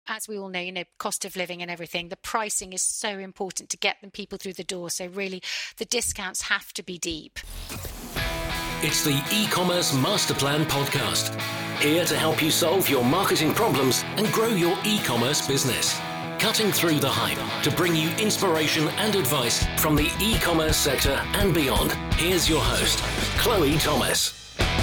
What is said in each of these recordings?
as we all know, cost of living and everything, the pricing is so important to get people through the door. So really, the discounts have to be deep. It's the e-commerce master plan podcast, here to help you solve your marketing problems and grow your e-commerce business. Cutting through the hype to bring you inspiration and advice from the e-commerce sector and beyond. Here's your host, Chloe Thomas.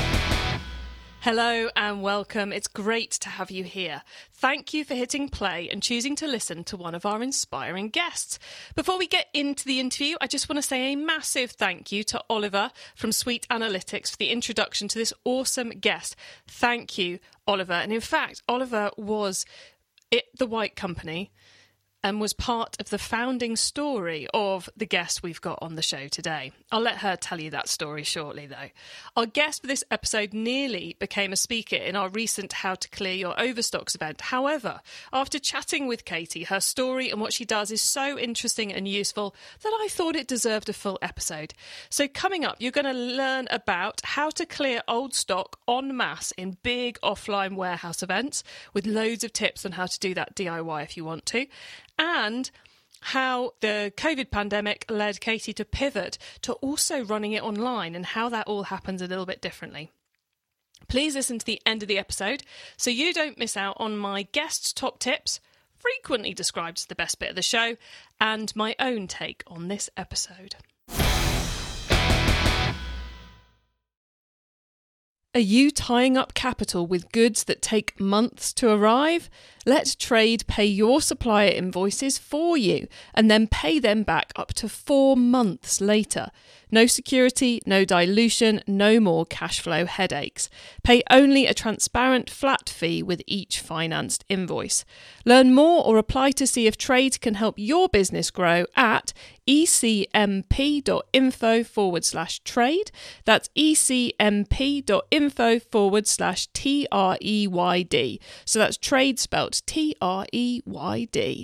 Hello and welcome. It's great to have you here. Thank you for hitting play and choosing to listen to one of our inspiring guests. Before we get into the interview, I just want to say a massive thank you to Oliver from Sweet Analytics for the introduction to this awesome guest. Thank you, Oliver. And in fact, Oliver was at The White Company and was part of the founding story of the guest we've got on the show today. I'll let her tell you that story shortly, though. Our guest for this episode nearly became a speaker in our recent How to Clear Your Overstocks event. However, after chatting with Katie, her story and what she does is so interesting and useful that I thought it deserved a full episode. So coming up, you're going to learn about how to clear old stock en masse in big offline warehouse events, with loads of tips on how to do that DIY if you want to, and how the COVID pandemic led Katie to pivot to also running it online and how that all happens a little bit differently. Please listen to the end of the episode so you don't miss out on my guest's top tips, frequently described as the best bit of the show, and my own take on this episode. Are you tying up capital with goods that take months to arrive? Let Trade pay your supplier invoices for you and then pay them back up to 4 months later. No security, no dilution, no more cash flow headaches. Pay only a transparent flat fee with each financed invoice. Learn more or apply to see if Trade can help your business grow at ecmp.info/trade. That's ecmp.info/TREYD. So that's Trade spelt TREYD.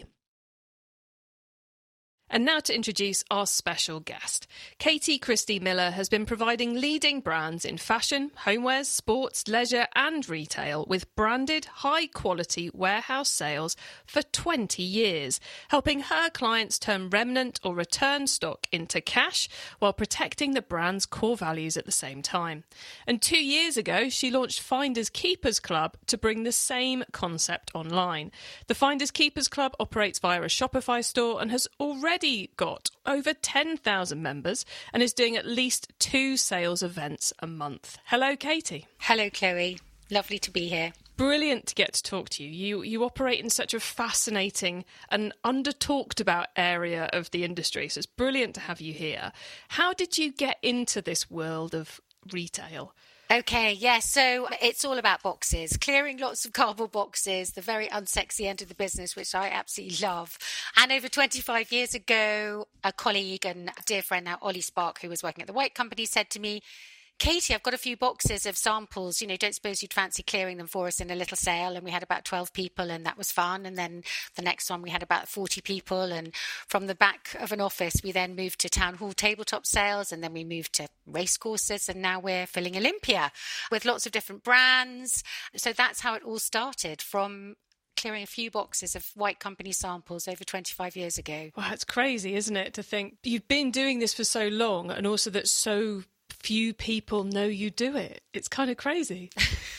And now to introduce our special guest. Katie Christie Miller has been providing leading brands in fashion, homewares, sports, leisure and retail with branded, high-quality warehouse sales for 20 years, helping her clients turn remnant or return stock into cash while protecting the brand's core values at the same time. And 2 years ago, she launched Finders Keepers Club to bring the same concept online. The Finders Keepers Club operates via a Shopify store and has already got over 10,000 members and is doing at least 2 sales events a month. Hello, Katie. Hello, Chloe. Lovely to be here. Brilliant to get to talk to you. You operate in such a fascinating and under-talked about area of the industry, so it's brilliant to have you here. How did you get into this world of retail? Okay, yes. So it's all about boxes, clearing lots of cardboard boxes, the very unsexy end of the business, which I absolutely love. And over 25 years ago, a colleague and dear friend now, Ollie Spark, who was working at the White Company, said to me, Katie, I've got a few boxes of samples, don't suppose you'd fancy clearing them for us in a little sale? And we had about 12 people and that was fun. And then the next one we had about 40 people. And from the back of an office, we then moved to town hall tabletop sales and then we moved to race courses. And now we're filling Olympia with lots of different brands. So that's how it all started, from clearing a few boxes of White Company samples over 25 years ago. Wow, it's crazy, isn't it, to think you've been doing this for so long and also that so few people know you do it. It's kind of crazy.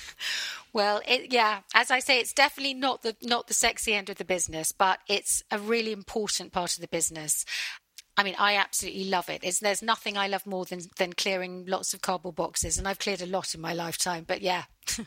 Well, as I say, it's definitely not the sexy end of the business, but it's a really important part of the business. I mean, I absolutely love it. There's nothing I love more than clearing lots of cardboard boxes, and I've cleared a lot in my lifetime, but yeah.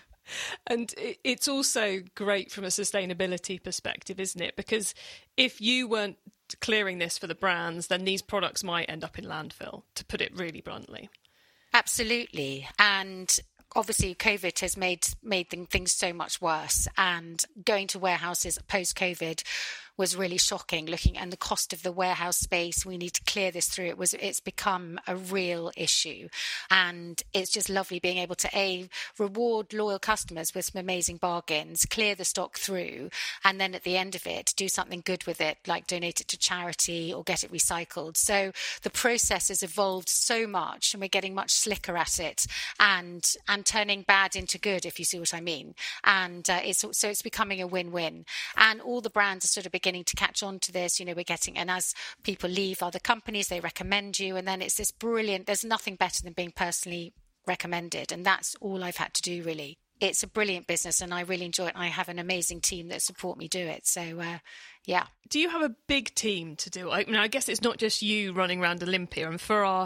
And it's also great from a sustainability perspective, isn't it? Because if you weren't clearing this for the brands, then these products might end up in landfill, to put it really bluntly. Absolutely. And obviously COVID has made things so much worse, and going to warehouses post-COVID was really shocking, looking at the cost of the warehouse space. We need to clear this through. It's become a real issue. And it's just lovely being able to reward loyal customers with some amazing bargains, clear the stock through, and then at the end of it, do something good with it, like donate it to charity or get it recycled. So the process has evolved so much, and we're getting much slicker at it, and turning bad into good, if you see what I mean. And it's becoming a win-win. And all the brands are sort of beginning to catch on to this. We're getting, and as people leave other companies, they recommend you, and then it's this brilliant, there's nothing better than being personally recommended, and that's all I've had to do, really. It's a brilliant business, and I really enjoy it. I have an amazing team that support me do it. So, yeah. Do you have a big team to do? I mean, I guess it's not just you running around Olympia. And for our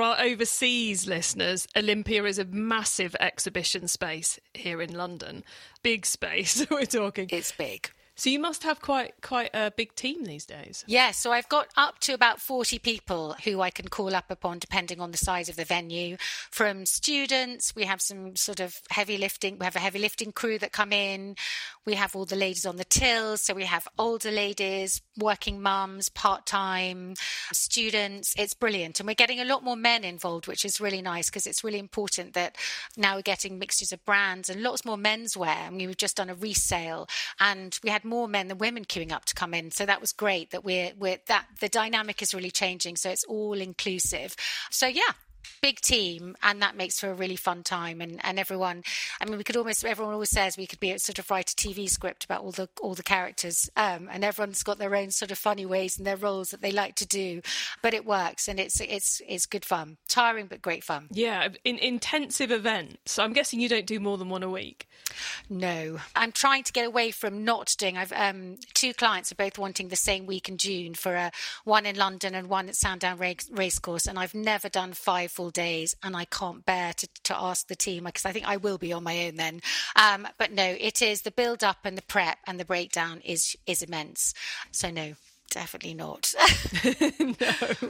overseas listeners, Olympia is a massive exhibition space here in London. Big space, we're talking. It's big. So you must have quite a big team these days. Yeah, so I've got up to about 40 people who I can call up upon depending on the size of the venue. From students, we have some sort of heavy lifting. We have a heavy lifting crew that come in. We have all the ladies on the tills. So we have older ladies, working mums, part-time, students. It's brilliant. And we're getting a lot more men involved, which is really nice because it's really important that now we're getting mixtures of brands and lots more menswear. I mean, we've just done a resale and we had more men than women queuing up to come in. So that was great that that the dynamic is really changing. So it's all inclusive. So yeah, big team, and that makes for a really fun time. And everyone, I mean, everyone always says we could be sort of write a TV script about all the characters, and everyone's got their own sort of funny ways and their roles that they like to do, but it works and it's good fun, tiring but great fun. Yeah, in intensive events. I'm guessing you don't do more than one a week. No, I'm trying to get away from not doing. I've two clients are both wanting the same week in June for one in London and one at Sandown Racecourse, and I've never done 5 full days, and I can't bear to ask the team because I think I will be on my own then. But no, it is the build up and the prep and the breakdown is immense. So no, definitely not. No.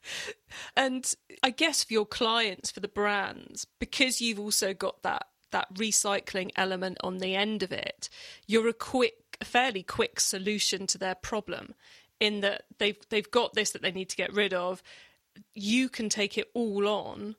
And I guess for your clients, for the brands, because you've also got that recycling element on the end of it, you're a fairly quick solution to their problem in that they've got this that they need to get rid of. You can take it all on,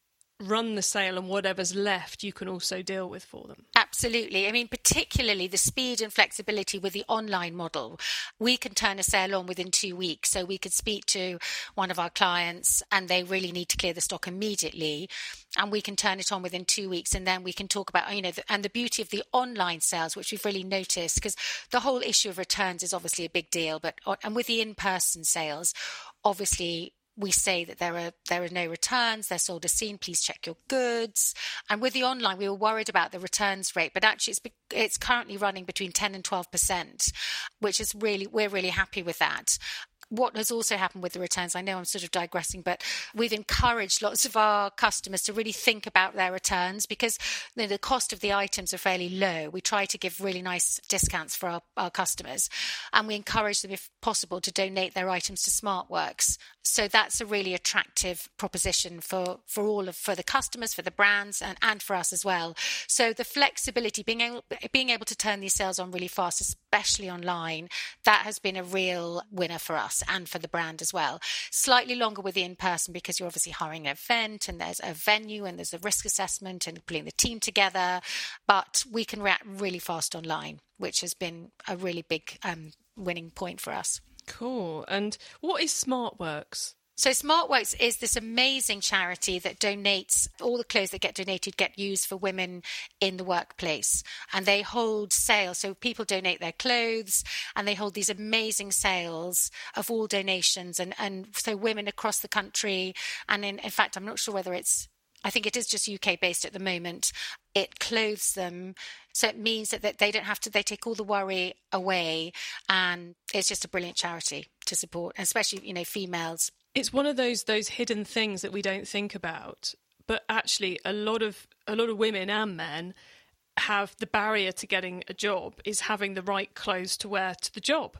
run the sale, and whatever's left you can also deal with for them. Absolutely. I mean, particularly the speed and flexibility with the online model. We can turn a sale on within 2 weeks. So we could speak to one of our clients and they really need to clear the stock immediately, and we can turn it on within 2 weeks, and then we can talk about, and the beauty of the online sales, which we've really noticed, because the whole issue of returns is obviously a big deal, and with the in-person sales, obviously we say that there are no returns, they're sold as seen, please check your goods. And with the online, we were worried about the returns rate, but actually it's currently running between 10 and 12%, which is we're really happy with that. What has also happened with the returns, I know I'm sort of digressing, but we've encouraged lots of our customers to really think about their returns because the cost of the items are fairly low. We try to give really nice discounts for our customers, and we encourage them, if possible, to donate their items to SmartWorks. So that's a really attractive proposition for the customers, for the brands, and for us as well. So the flexibility, being able to turn these sales on really fast, especially online, that has been a real winner for us and for the brand as well. Slightly longer with the in-person because you're obviously hiring an event and there's a venue and there's a risk assessment and putting the team together, but we can react really fast online, which has been a really big winning point for us. Cool. And what is SmartWorks? So SmartWorks is this amazing charity that donates, all the clothes that get donated get used for women in the workplace. And they hold sales. So people donate their clothes and they hold these amazing sales of all donations. And so women across the country, and in fact, I'm not sure whether I think it is just UK based at the moment. It clothes them. So it means that they don't have to, they take all the worry away. And it's just a brilliant charity to support, especially, females. It's one of those hidden things that we don't think about, but actually a lot of women and men have the barrier to getting a job is having the right clothes to wear to the job.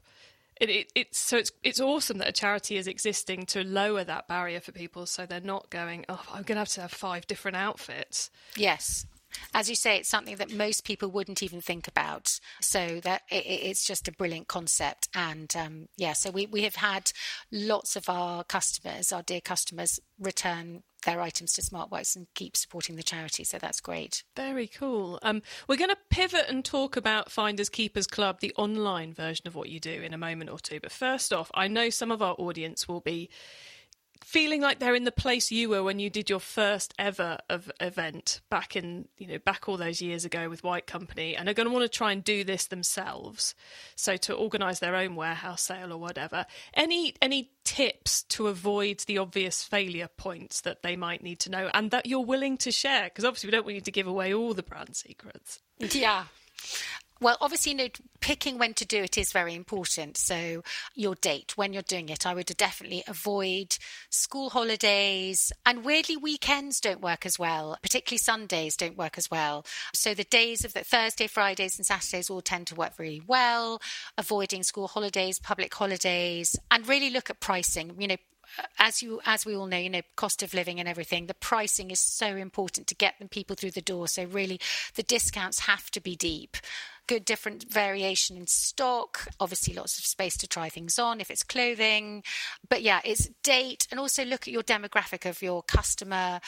It's awesome that a charity is existing to lower that barrier for people, so they're not going, I'm going to have 5 different outfits. Yes. As you say, it's something that most people wouldn't even think about. So that it's just a brilliant concept. And so we have had lots of our dear customers, return their items to SmartWorks and keep supporting the charity. So that's great. Very cool. We're going to pivot and talk about Finders Keepers Club, the online version of what you do, in a moment or two. But first off, I know some of our audience will be feeling like they're in the place you were when you did your first ever event back all those years ago with White Company, and are going to want to try and do this themselves. So to organise their own warehouse sale or whatever. Any tips to avoid the obvious failure points that they might need to know and that you're willing to share? Because obviously we don't want you to give away all the brand secrets. Yeah. Well, obviously, picking when to do it is very important. So your date, when you're doing it, I would definitely avoid school holidays, and weirdly, weekends don't work as well, particularly Sundays don't work as well. So the days of the Thursday, Fridays and Saturdays all tend to work really well, avoiding school holidays, public holidays, and really look at pricing. As we all know, cost of living and everything, the pricing is so important to get people through the door. So really, the discounts have to be deep. Good different variation in stock, obviously lots of space to try things on if it's clothing. But yeah, it's date, and also look at your demographic of your customer.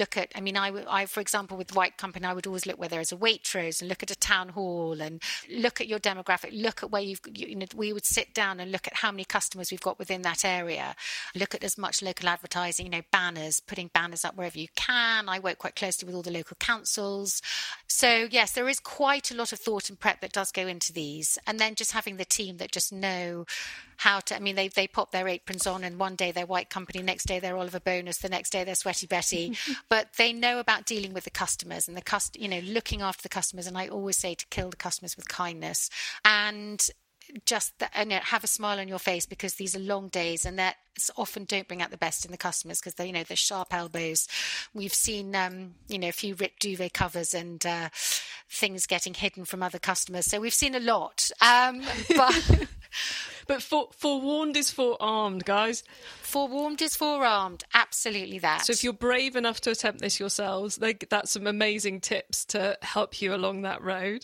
I for example, with White Company, I would always look where there is a Waitrose and look at a town hall and look at your demographic, look at where we would sit down and look at how many customers we've got within that area. Look at as much local advertising, banners, putting banners up wherever you can. I work quite closely with all the local councils. So yes, there is quite a lot of thought and prep that does go into these, and then just having the team that just know how to. They pop their aprons on, and one day they're White Company, next day they're Oliver Bonus, the next day they're Sweaty Betty, but they know about dealing with the customers and looking after the customers. And I always say to kill the customers with kindness and just have a smile on your face, because these are long days and that often don't bring out the best in the customers, because they're the sharp elbows. We've seen a few ripped duvet covers and things getting hidden from other customers, so we've seen a lot, but forewarned is forearmed, guys. Forewarned is forearmed, absolutely that. So if you're brave enough to attempt this yourselves, that's some amazing tips to help you along that road.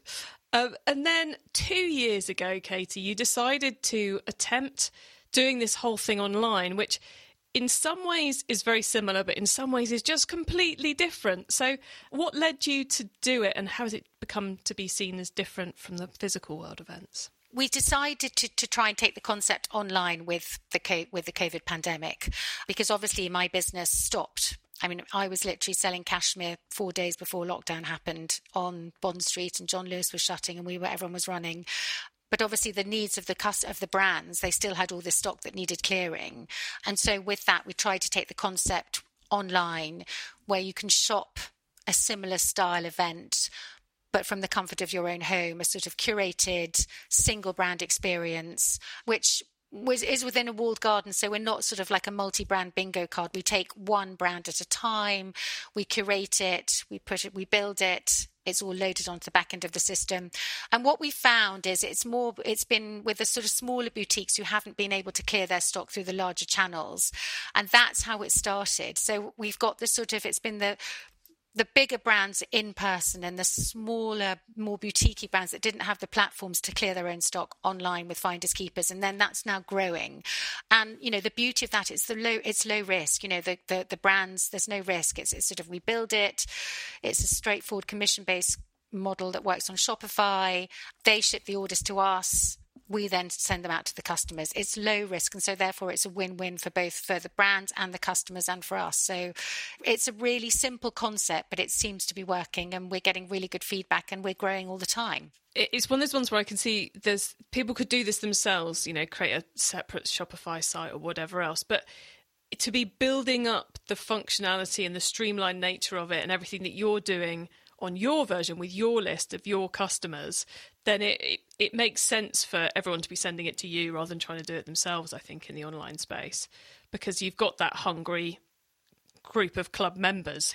And then 2 years ago, Katie, you decided to attempt doing this whole thing online, which in some ways is very similar, but in some ways is just completely different. So what led you to do it, and how has it become to be seen as different from the physical world events? We decided to try and take the concept online with the COVID pandemic, because obviously my business stopped. I was literally selling cashmere 4 days before lockdown happened on Bond Street, and John Lewis was shutting, and everyone was running. But obviously the needs of the brands, they still had all this stock that needed clearing. And so with that, we tried to take the concept online, where you can shop a similar style event, but from the comfort of your own home, a sort of curated single brand experience, which is within a walled garden. So we're not sort of like a multi-brand bingo card. We take one brand at a time, we curate it, we build it. It's all loaded onto the back end of the system. And what we found is it's been with the sort of smaller boutiques who haven't been able to clear their stock through the larger channels. And that's how it started. So we've got this it's been the bigger brands in person and the smaller, more boutique brands that didn't have the platforms to clear their own stock online with Finders Keepers. And then that's now growing. And, the beauty of that is it's low risk. The brands, there's no risk. It's sort of, we build it. It's a straightforward commission-based model that works on Shopify. They ship the orders to us. We then send them out to the customers. It's low risk, and so therefore it's a win-win for the brands and the customers and for us. So it's a really simple concept, but it seems to be working, and we're getting really good feedback, and we're growing all the time. It's one of those ones where I can see there's people could do this themselves, create a separate Shopify site or whatever else, but to be building up the functionality and the streamlined nature of it and everything that you're doing on your version with your list of your customers, then it makes sense for everyone to be sending it to you rather than trying to do it themselves, I think, in the online space, because you've got that hungry group of club members who are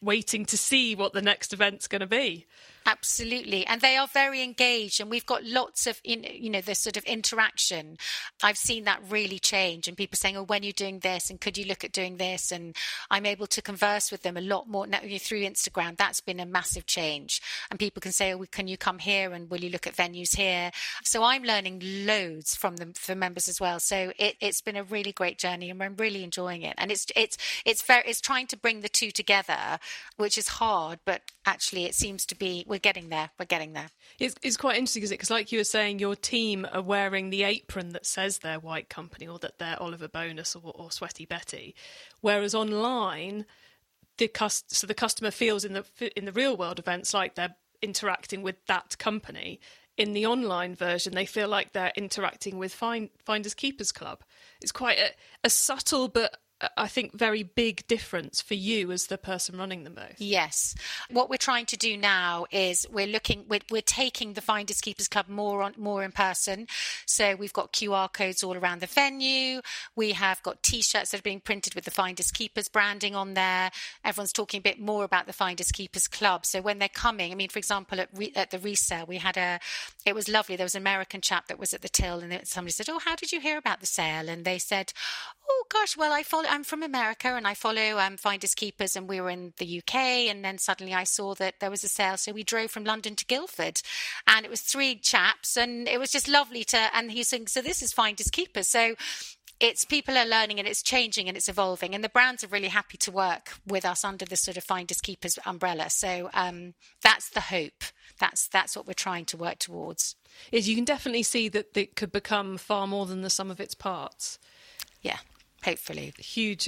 waiting to see what the next event's going to be. Absolutely. And they are very engaged, and we've got lots of, this sort of interaction. I've seen that really change, and people saying, oh, when you're doing this, and could you look at doing this? And I'm able to converse with them a lot more now through Instagram. That's been a massive change. And people can say, oh, can you come here? And will you look at venues here? So I'm learning loads from them, for members as well. So it's been a really great journey, and I'm really enjoying it. And it's trying to bring the two together, which is hard, but actually it seems to be, we're getting there. It's quite interesting, isn't it? Because like you were saying, your team are wearing the apron that says they're White Company or that they're Oliver Bonus or Sweaty Betty, whereas online, the customer feels in the real world events like they're interacting with that company. In the online version, they feel like they're interacting with Finders Keepers Club. It's quite a subtle but I think very big difference for you as the person running them both. Yes. What we're trying to do now is we're taking the Finders Keepers Club more in person. So we've got QR codes all around the venue. We have got T-shirts that are being printed with the Finders Keepers branding on there. Everyone's talking a bit more about the Finders Keepers Club. So when they're coming, I mean, for example, at the resale, it was lovely. There was an American chap that was at the till, and somebody said, oh, how did you hear about the sale? And they said, oh gosh, well, I'm from America and I follow Finders Keepers, and we were in the UK, and then suddenly I saw that there was a sale, so we drove from London to Guildford, and it was 3 chaps, and it was just lovely and he's saying, so this is Finders Keepers. So it's people are learning, and it's changing, and it's evolving, and the brands are really happy to work with us under the sort of Finders Keepers umbrella. So that's the hope. That's what we're trying to work towards. Is you can definitely see that it could become far more than the sum of its parts. Yeah. Hopefully. Huge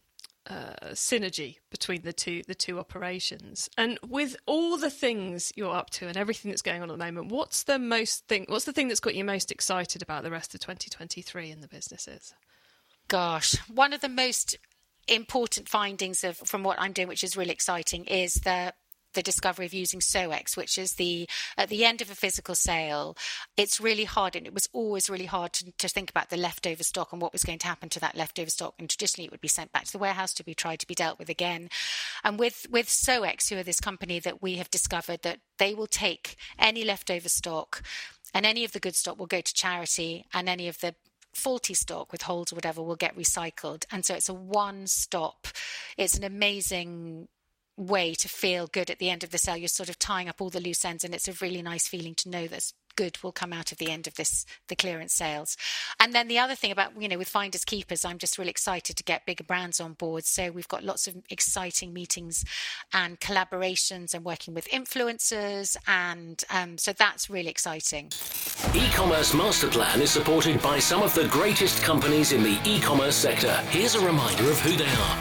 synergy between the two operations. And with all the things you're up to and everything that's going on at the moment, what's the thing that's got you most excited about the rest of 2023 in the businesses? Gosh, one of the most important findings from what I'm doing, which is really exciting, is the discovery of using SOEX, which is at the end of a physical sale. It's really hard, and it was always really hard to think about the leftover stock and what was going to happen to that leftover stock. And traditionally it would be sent back to the warehouse to be tried to be dealt with again. And with SOEX, who are this company that we have discovered that they will take any leftover stock, and any of the good stock will go to charity, and any of the faulty stock with holes or whatever will get recycled. And so it's a one-stop. It's an amazing way to feel good at the end of the sale. You're sort of tying up all the loose ends, and it's a really nice feeling to know that good will come out of the end of the clearance sales. And then the other thing about, with Finders Keepers, I'm just really excited to get bigger brands on board. So we've got lots of exciting meetings and collaborations and working with influencers. And so that's really exciting. E-commerce Master Plan is supported by some of the greatest companies in the e-commerce sector. Here's a reminder of who they are.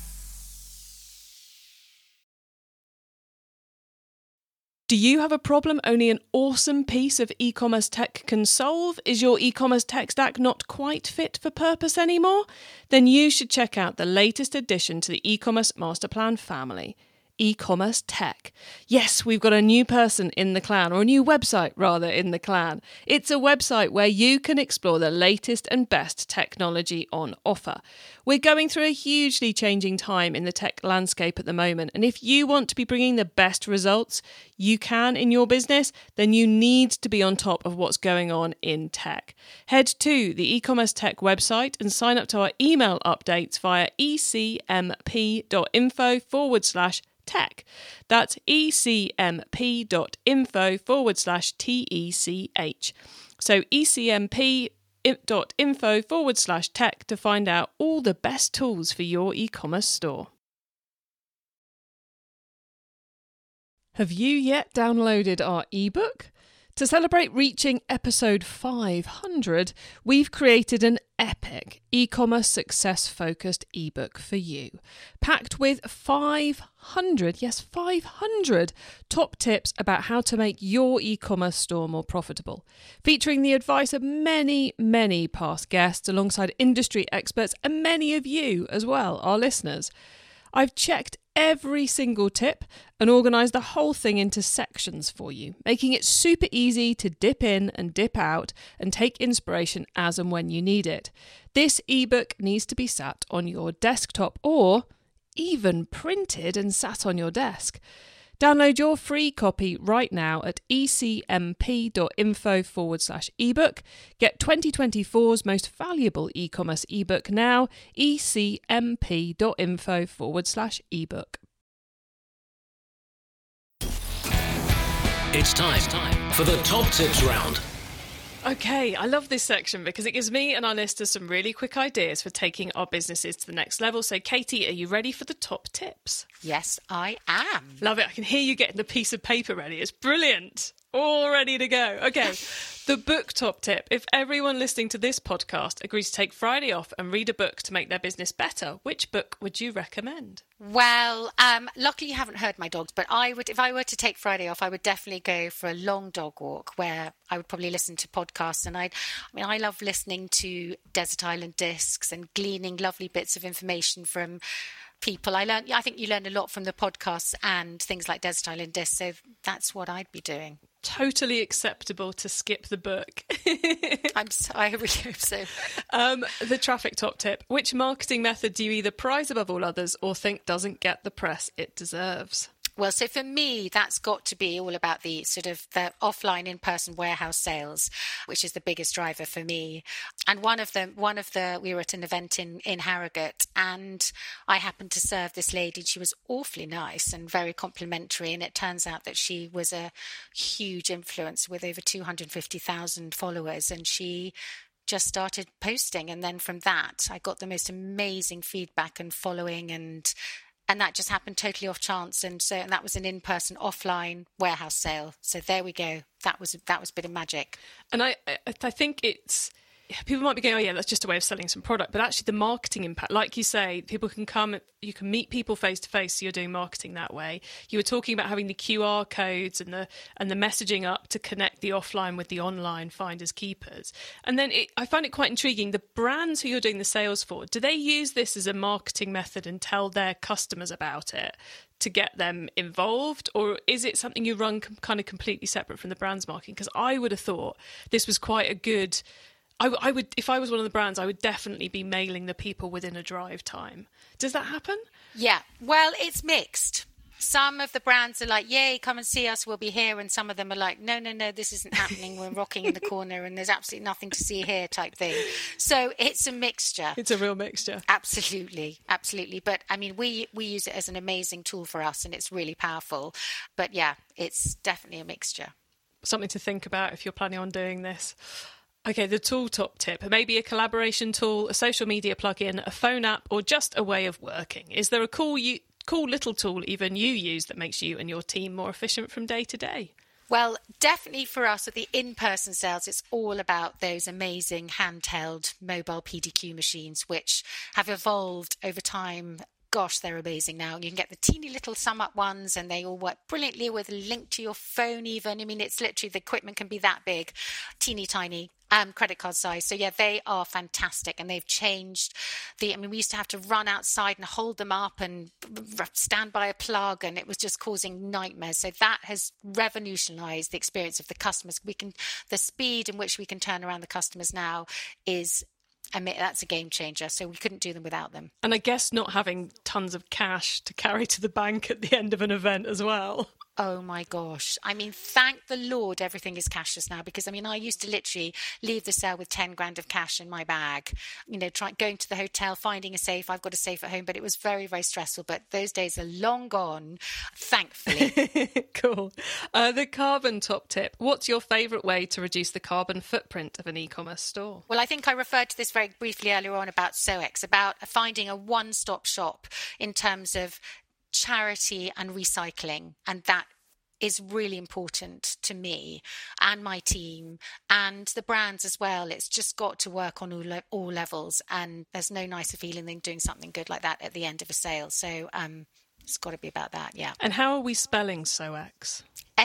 Do you have a problem only an awesome piece of e-commerce tech can solve? Is your e-commerce tech stack not quite fit for purpose anymore? Then you should check out the latest addition to the e-commerce master plan family, e-commerce tech. Yes, we've got a new person in the clan, or a new website rather in the clan. It's a website where you can explore the latest and best technology on offer. We're going through a hugely changing time in the tech landscape at the moment, and if you want to be bringing the best results you can in your business, then you need to be on top of what's going on in tech. Head to the e-commerce tech website and sign up to our email updates via ecmp.info/tech. That's ecmp.info/TECH. So ecmp.info/tech to find out all the best tools for your e-commerce store. Have you yet downloaded our ebook? To celebrate reaching episode 500, we've created an epic e-commerce success-focused ebook for you, packed with 500 top tips about how to make your e-commerce store more profitable, featuring the advice of many, many past guests alongside industry experts and many of you as well, our listeners. I've checked every single tip and organised the whole thing into sections for you, making it super easy to dip in and dip out and take inspiration as and when you need it. This ebook needs to be sat on your desktop or even printed and sat on your desk. Download your free copy right now at ecmp.info/ebook. Get 2024's most valuable e-commerce ebook now, ecmp.info/ebook. It's time for the top tips round. Okay, I love this section because it gives me and our listeners some really quick ideas for taking our businesses to the next level. So, Katie, are you ready for the top tips? Yes, I am. Love it. I can hear you getting the piece of paper ready. It's brilliant. All ready to go. Okay, the book top tip. If everyone listening to this podcast agrees to take Friday off and read a book to make their business better, which book would you recommend? Well, luckily you haven't heard my dogs, but if I were to take Friday off, I would definitely go for a long dog walk where I would probably listen to podcasts. And I love listening to Desert Island Discs and gleaning lovely bits of information from people. I think you learn a lot from the podcasts and things like Desert Island Discs. So that's what I'd be doing. Totally acceptable to skip the book. I really hope so. The traffic top tip. Which marketing method do you either prize above all others or think doesn't get the press it deserves? Well, so for me, that's got to be all about the sort of the offline in-person warehouse sales, which is the biggest driver for me. And we were at an event in Harrogate, and I happened to serve this lady. She was awfully nice and very complimentary. And it turns out that she was a huge influencer with over 250,000 followers. And she just started posting. And then from that, I got the most amazing feedback and following, and that just happened totally off chance. And that was an in-person offline warehouse sale. So there we go. That was a bit of magic. And I think it's, people might be going, oh yeah, that's just a way of selling some product. But actually the marketing impact, like you say, people can come, you can meet people face to face. So you're doing marketing that way. You were talking about having the QR codes and the messaging up to connect the offline with the online finders keepers. And then I find it quite intriguing. The brands who you're doing the sales for, do they use this as a marketing method and tell their customers about it to get them involved? Or is it something you run kind of completely separate from the brand's marketing? Because I would have thought this was quite a good, I would, if I was one of the brands, I would definitely be mailing the people within a drive time. Does that happen? Yeah. Well, it's mixed. Some of the brands are like, yay, come and see us, we'll be here. And some of them are like, no, this isn't happening. We're rocking in the corner and there's absolutely nothing to see here type thing. So it's a mixture. It's a real mixture. Absolutely. But I mean, we use it as an amazing tool for us and it's really powerful. But yeah, it's definitely a mixture. Something to think about if you're planning on doing this. Okay, the tool top tip. Maybe a collaboration tool, a social media plugin, a phone app, or just a way of working. Is there a cool little tool even you use that makes you and your team more efficient from day to day? Well, definitely for us with the in-person sales, it's all about those amazing handheld mobile PDQ machines, which have evolved over time. Gosh, they're amazing now. You can get the teeny little sum up ones and they all work brilliantly with a link to your phone even. I mean, it's literally, the equipment can be that big, teeny tiny. Credit card size. So yeah, they are fantastic and they've changed we used to have to run outside and hold them up and stand by a plug and it was just causing nightmares. So that has revolutionized the experience of the customers. The speed in which we can turn around the customers now that's a game changer. So we couldn't do them without them. And I guess not having tons of cash to carry to the bank at the end of an event as well. Oh my gosh. I mean, thank the Lord everything is cashless now, because I used to literally leave the sale with 10 grand of cash in my bag, going to the hotel, finding a safe. I've got a safe at home, but it was very, very stressful. But those days are long gone, thankfully. Cool. The carbon top tip. What's your favourite way to reduce the carbon footprint of an e-commerce store? Well, I think I referred to this very briefly earlier on about SOEX, about finding a one-stop shop in terms of charity and recycling, and that is really important to me and my team and the brands as well. It's just got to work on all levels, and there's no nicer feeling than doing something good like that at the end of a sale. So it's got to be about that. Yeah. And how are we spelling SOEX?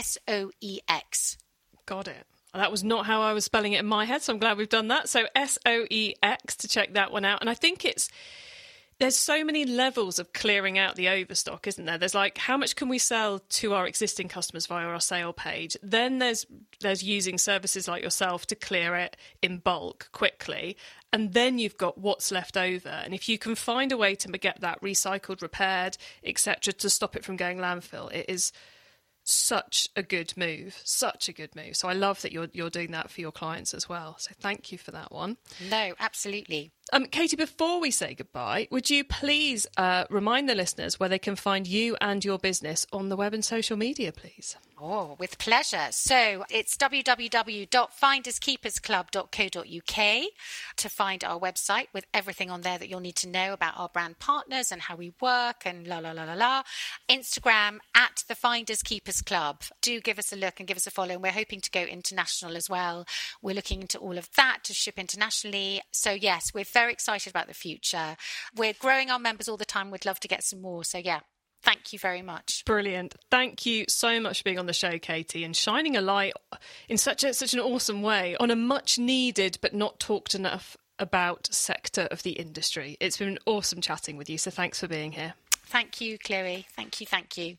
SOEX. Got it. That was not how I was spelling it in my head, so I'm glad we've done that. So SOEX, to check that one out. And I think it's There's so many levels of clearing out the overstock, isn't there? There's like, how much can we sell to our existing customers via our sale page? Then there's using services like yourself to clear it in bulk quickly. And then you've got what's left over. And if you can find a way to get that recycled, repaired, etc., to stop it from going landfill, it is such a good move. So I love that you're doing that for your clients as well. So thank you for that one. No, absolutely. Katie, before we say goodbye, would you please remind the listeners where they can find you and your business on the web and social media, please? Oh, with pleasure. So it's www.finderskeepersclub.co.uk to find our website with everything on there that you'll need to know about our brand partners and how we work and la la la la la. Instagram at the Finders Keepers Club. Do give us a look and give us a follow. And we're hoping to go international as well. We're looking into all of that to ship internationally. So yes, we're very excited about the future. We're growing our members all the time. We'd love to get some more. So yeah. Thank you very much. Brilliant. Thank you so much for being on the show, Katie, and shining a light in such an awesome way on a much needed but not talked enough about sector of the industry. It's been awesome chatting with you, so thanks for being here. Thank you, Chloe. Thank you.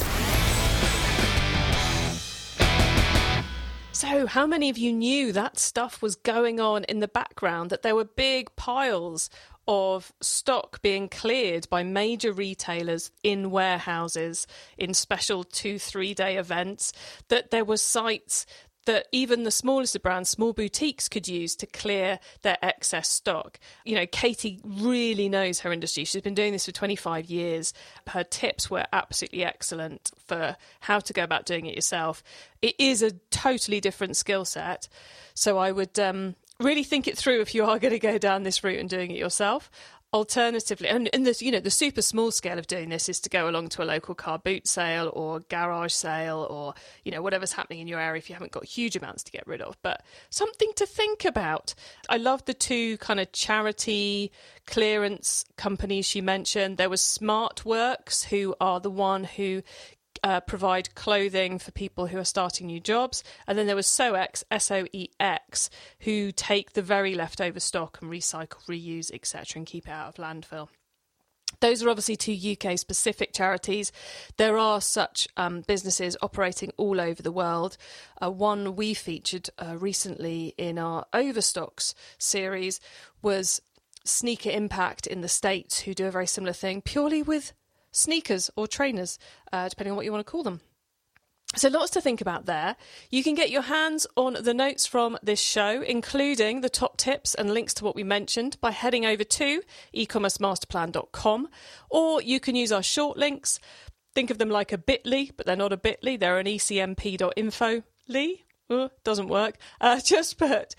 So, how many of you knew that stuff was going on in the background, that there were big piles of stock being cleared by major retailers in warehouses in special 2-3 day events, that there were sites that even the smallest of brands, small boutiques, could use to clear their excess stock? You know, Katie really knows her industry. She's been doing this for 25 years. Her tips were absolutely excellent for how to go about doing it yourself. It is a totally different skill set. So I would really think it through if you are going to go down this route and doing it yourself. Alternatively, and the super small scale of doing this is to go along to a local car boot sale or garage sale or, whatever's happening in your area if you haven't got huge amounts to get rid of. But something to think about. I love the two kind of charity clearance companies she mentioned. There was SmartWorks, who are the one who provide clothing for people who are starting new jobs. And then there was SOEX, SOEX, who take the very leftover stock and recycle, reuse, etc. and keep it out of landfill. Those are obviously two UK-specific charities. There are such businesses operating all over the world. One we featured recently in our Overstocks series was Sneaker Impact in the States, who do a very similar thing, purely with sneakers or trainers, depending on what you want to call them. So lots to think about there. You can get your hands on the notes from this show, including the top tips and links to what we mentioned, by heading over to ecommercemasterplan.com, or you can use our short links. Think of them like a bit.ly, but they're not a bit.ly, they're an ecmp.info.ly. Doesn't work. Just put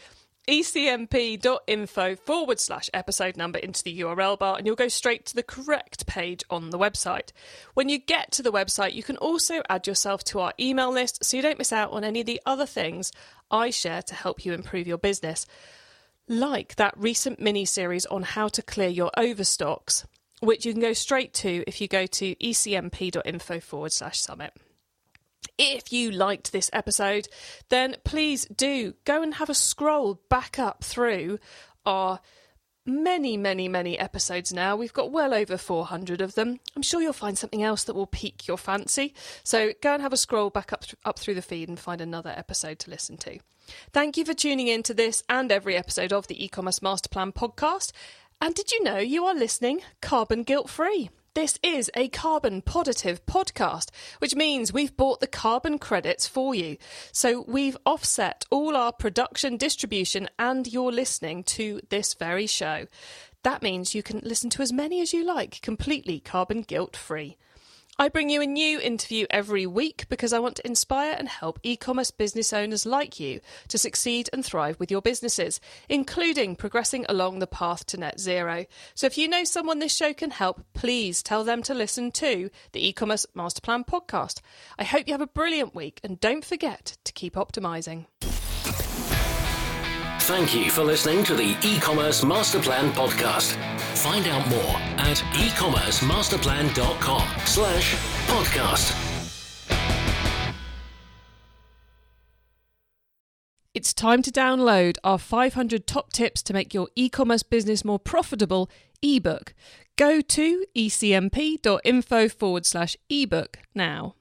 ecmp.info/episode number into the URL bar and you'll go straight to the correct page on the website. When you get to the website, you can also add yourself to our email list so you don't miss out on any of the other things I share to help you improve your business, like that recent mini-series on how to clear your overstocks, which you can go straight to if you go to ecmp.info/summit. If you liked this episode, then please do go and have a scroll back up through our many, many, many episodes now. We've got well over 400 of them. I'm sure you'll find something else that will pique your fancy. So go and have a scroll back up through the feed and find another episode to listen to. Thank you for tuning in to this and every episode of the E-Commerce Master Plan podcast. And did you know you are listening carbon guilt-free? This is a carbon positive podcast, which means we've bought the carbon credits for you. So we've offset all our production, distribution, and your listening to this very show. That means you can listen to as many as you like, completely carbon guilt-free. I bring you a new interview every week because I want to inspire and help e-commerce business owners like you to succeed and thrive with your businesses, including progressing along the path to net zero. So if you know someone this show can help, please tell them to listen to the E-Commerce Master Plan podcast. I hope you have a brilliant week and don't forget to keep optimizing. Thank you for listening to the E-Commerce Master Plan podcast. Find out more at ecommercemasterplan.com/podcast. It's time to download our 500 top tips to make your e-commerce business more profitable ebook. Go to ecmp.info/ebook now.